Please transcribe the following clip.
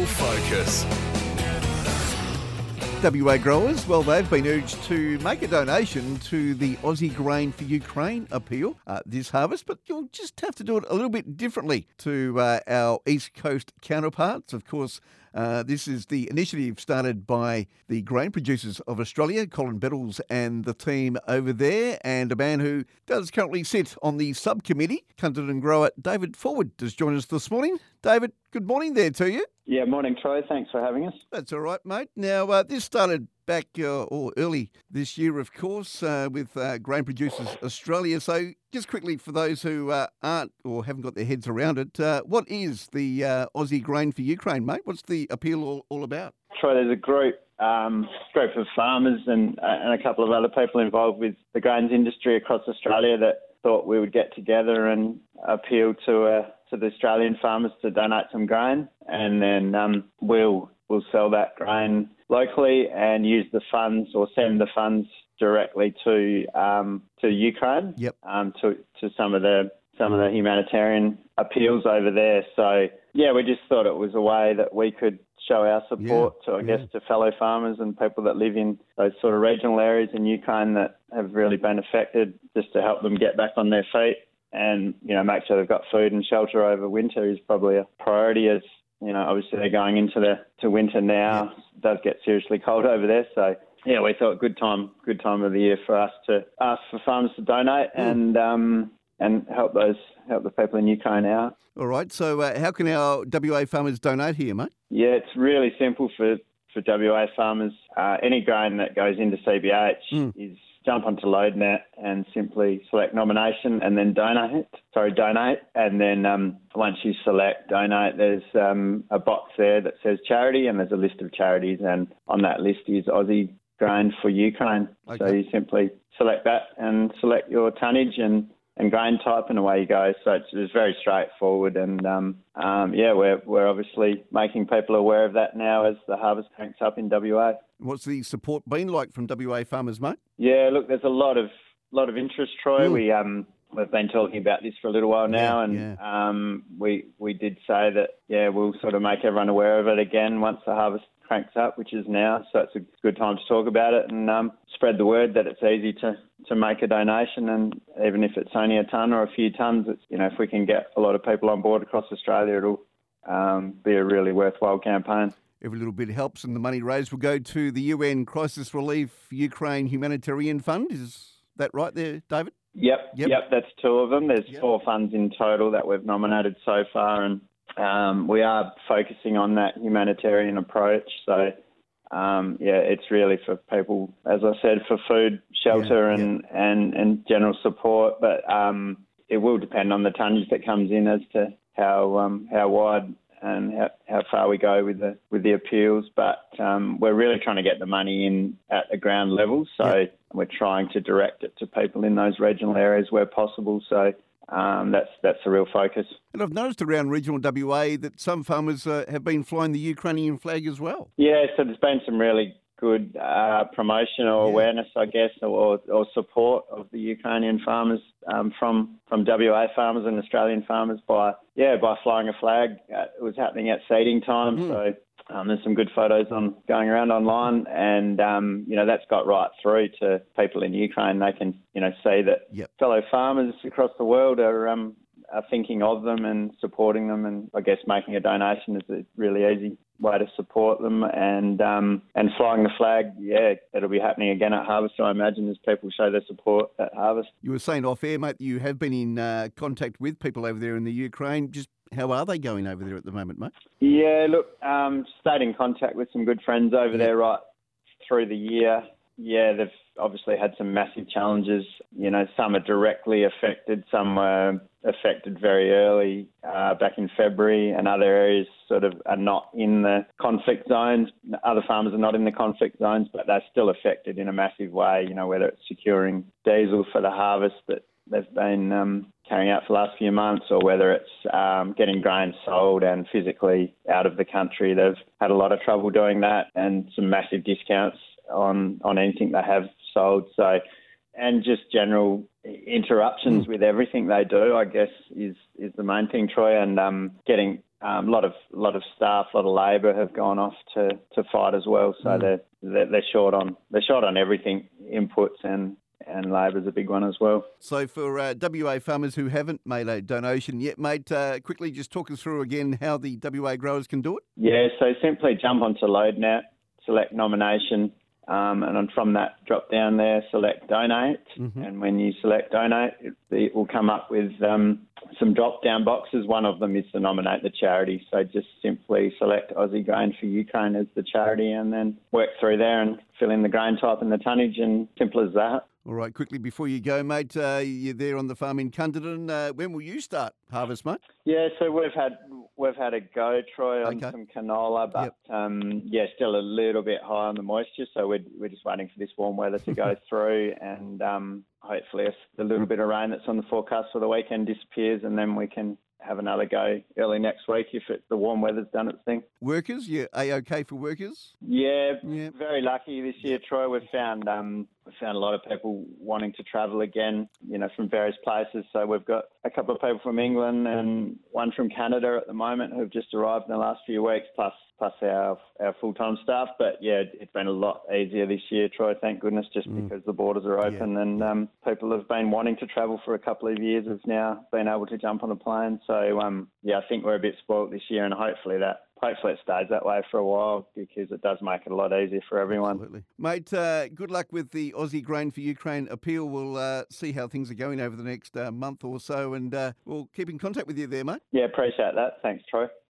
Focus. WA growers, well, they've been urged to make a donation to the Aussie Grain for Ukraine appeal this harvest, but you'll just have to do it a little bit differently to our East Coast counterparts. Of course, this is the initiative started by the Grain Producers of Australia, Colin Bettles and the team over there, and a man who does currently sit on the subcommittee, Cundit and grower David Forward, has joined us this morning. David, good morning there to you. Yeah, morning, Troy. Thanks for having us. That's all right, mate. Now, this started back or early this year, of course, with Grain Producers Australia. So just quickly, for those who aren't or haven't got their heads around it, what is the Aussie Grain for Ukraine, mate? What's the appeal all about? Troy, there's a group of farmers and a couple of other people involved with the grains industry across Australia that thought we would get together and appeal to the Australian farmers to donate some grain, and then we'll sell that grain locally and use the funds or send the funds directly to Ukraine. Yep. To some of the humanitarian appeals over there. So yeah, we just thought it was a way that we could show our support to fellow farmers and people that live in those sort of regional areas in Ukraine that have really been affected, just to help them get back on their feet and, make sure they've got food and shelter over winter is probably a priority, as, obviously they're going into to winter now. Yep. It does get seriously cold over there. So yeah, we thought good time of the year for us to ask for farmers to donate and help the people in Ukraine out. All right. So how can our WA farmers donate here, mate? Yeah, it's really simple for WA farmers. Any grain that goes into CBH is jump onto LoadNet and simply select nomination and then donate. And then once you select donate, there's a box there that says charity, and there's a list of charities, and on that list is Aussie Grain for Ukraine. Okay. So you simply select that and select your tonnage and grain type, and away you go. So it's very straightforward, and we're obviously making people aware of that now as the harvest cranks up in WA. What's the support been like from WA farmers, mate? Yeah, look, there's a lot of interest, Troy. We've been talking about this for a little while now, we did say that we'll sort of make everyone aware of it again once the harvest cranks up, which is now. So it's a good time to talk about it and spread the word that it's easy to make a donation, and even if it's only a tonne or a few tonnes, it's, if we can get a lot of people on board across Australia, it'll be a really worthwhile campaign. Every little bit helps, and the money raised will go to the UN Crisis Relief Ukraine Humanitarian Fund. Is that right there, David? Yep, that's two of them. There's 4 funds in total that we've nominated so far, and we are focusing on that humanitarian approach. So, it's really for people, as I said, for food, shelter and general support. But it will depend on the tonnage that comes in as to how wide and how far we go with the appeals. But we're really trying to get the money in at the ground level. So we're trying to direct it to people in those regional areas where possible. So that's a real focus. And I've noticed around regional WA that some farmers have been flying the Ukrainian flag as well. Yeah, so there's been some really good promotion or awareness, I guess, or support of the Ukrainian farmers from WA farmers and Australian farmers by flying a flag. It was happening at seeding time, so there's some good photos going around online, and that's got right through to people in Ukraine. They can see that fellow farmers across the world are thinking of them and supporting them, and I guess making a donation is a really easy way to support them, and flying the flag, it'll be happening again at harvest, I imagine, as people show their support at harvest. You were saying off air, mate, you have been in contact with people over there in the Ukraine. Just how are they going over there at the moment, mate? Yeah, look, stayed in contact with some good friends over there right through the year. Yeah, they've obviously had some massive challenges. Some are directly affected, some were affected very early, back in February, and other areas sort of are not in the conflict zones. Other farmers are not in the conflict zones, but they're still affected in a massive way, whether it's securing diesel for the harvest that they've been carrying out for the last few months, or whether it's getting grain sold and physically out of the country. They've had a lot of trouble doing that, and some massive discounts on anything they have sold. So, and just general interruptions with everything they do, I guess, is the main thing, Troy. And getting A lot of staff, a lot of labour have gone off to fight as well. So they're short on everything, inputs and labour's a big one as well. So for WA farmers who haven't made a donation yet, mate, quickly just talk us through again how the WA growers can do it. Yeah, so simply jump onto LoadNet, select nomination, and then from that drop down there, select donate. Mm-hmm. And when you select donate, it will come up with some drop down boxes. One of them is to nominate the charity. So just simply select Aussie Grain for Ukraine as the charity and then work through there and fill in the grain type and the tonnage, and simple as that. All right, quickly before you go, mate, you're there on the farm in Cunderdin. When will you start harvest, mate? Yeah, so we've had a go, Troy, on some canola, but still a little bit high on the moisture. So we're just waiting for this warm weather to go through, and hopefully the little bit of rain that's on the forecast for the weekend disappears, and then we can have another go early next week if the warm weather's done its thing. Workers, you're A-OK for workers? Yeah, very lucky this year, Troy. We've found a lot of people wanting to travel again, from various places. So we've got a couple of people from England and one from Canada at the moment who've just arrived in the last few weeks, plus our full-time staff. But yeah, it's been a lot easier this year, Troy, thank goodness, just because the borders are open and people have been wanting to travel for a couple of years have now been able to jump on a plane. So I think we're a bit spoilt this year, and hopefully it stays that way for a while, because it does make it a lot easier for everyone. Absolutely. Mate, good luck with the Aussie Grain for Ukraine appeal. We'll see how things are going over the next month or so, and we'll keep in contact with you there, mate. Yeah, appreciate that. Thanks, Troy.